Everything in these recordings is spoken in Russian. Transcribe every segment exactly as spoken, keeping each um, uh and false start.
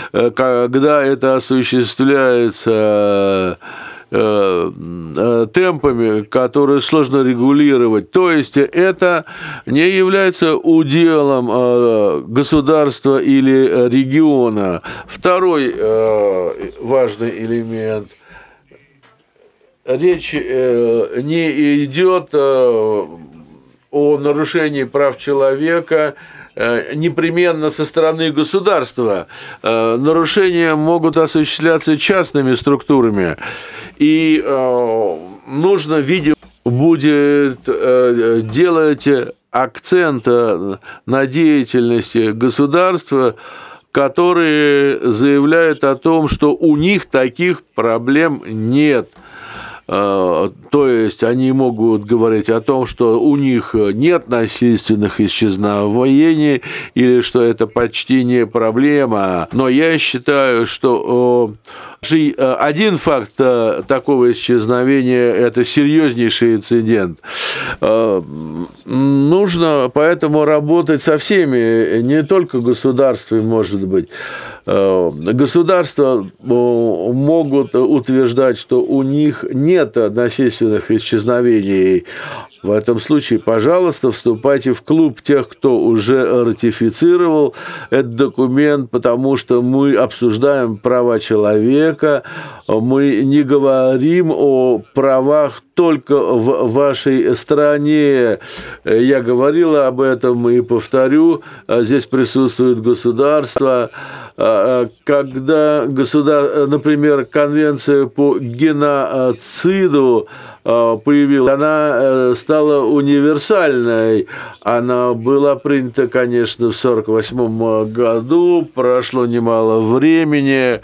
когда это осуществляется темпами, которые сложно регулировать. То есть это не является уделом государства или региона. Второй важный элемент. Речь не идет о нарушении прав человека непременно со стороны государства. Нарушения могут осуществляться частными структурами. И нужно, видимо, будет делать акцент на деятельности государства, которые заявляют о том, что у них таких проблем нет. То есть они могут говорить о том, что у них нет насильственных исчезновений или что это почти не проблема. Но я считаю, что один факт такого исчезновения – это серьезнейший инцидент. Нужно поэтому работать со всеми, не только государствами, может быть. Государства могут утверждать, что у них нет насильственных исчезновений. В этом случае, пожалуйста, вступайте в клуб тех, кто уже ратифицировал этот документ, потому что мы обсуждаем права человека, мы не говорим о правах только в вашей стране. Я говорил об этом и повторю, здесь присутствует государство. Когда, государ... например, конвенция по геноциду появилась, она стала универсальной. Она была принята, конечно, в сорок восьмом году, прошло немало времени,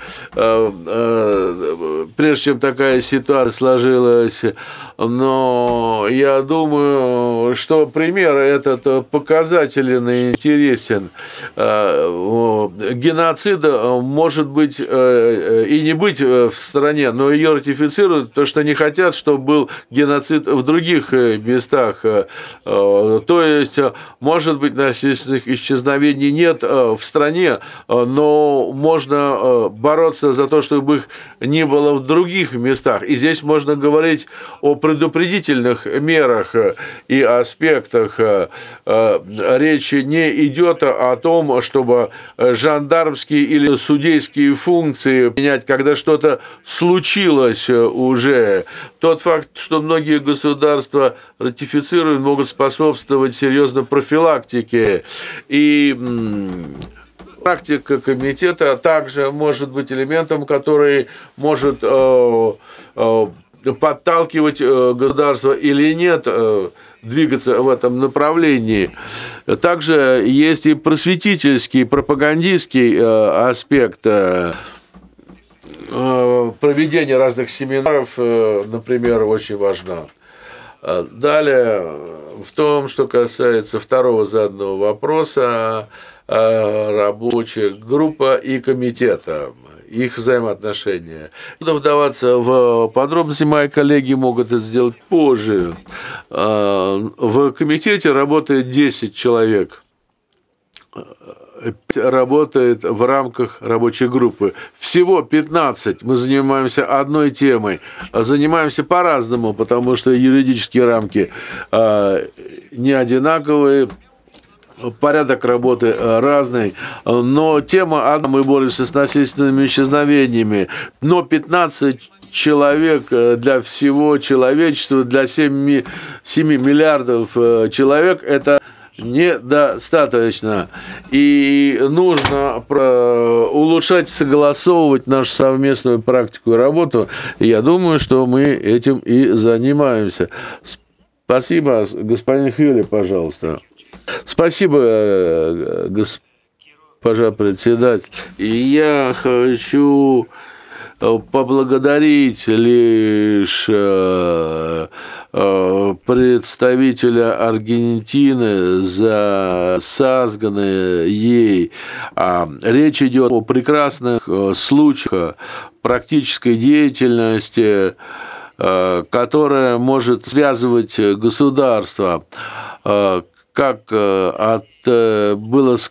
прежде чем такая ситуация сложилась. Но я думаю, что пример этот показателен и интересен. Геноцид может быть и не быть в стране, но ее ратифицируют, потому что не хотят, чтобы был геноцид в других местах. То есть, может быть, насильственных исчезновений нет в стране, но можно бороться за то, чтобы их не было в других местах. И здесь можно говорить о предупредительных мерах и аспектах. Речь не идет о том, чтобы жандармские или судейские функции менять, когда что-то случилось уже. Тот факт, что многие государства ратифицируют, могут способствовать серьезной профилактике. И практика комитета также может быть элементом, который может подталкивать государство или нет двигаться в этом направлении. Также есть и просветительский, пропагандистский аспект проведения разных семинаров, например, очень важно. Далее, в том, что касается второго заданного вопроса, рабочая группа и комитета, их взаимоотношения. Не буду вдаваться в подробности, мои коллеги могут это сделать позже. В комитете работает десять человек. Работает в рамках рабочей группы. Всего пятнадцать. Мы занимаемся одной темой. Занимаемся по-разному, потому что юридические рамки не одинаковые. Порядок работы разный, но тема одна, мы боремся с насильственными исчезновениями, но пятнадцать человек для всего человечества, для семи миллиардов человек – это недостаточно. И нужно улучшать, согласовывать нашу совместную практику и работу. И я думаю, что мы этим и занимаемся. Спасибо. Господин Хюли, пожалуйста. Спасибо, госпожа председатель. И я хочу поблагодарить лишь представителя Аргентины за созданное ей. Речь идет о прекрасных случаях практической деятельности, которая может связывать государства. Как от, было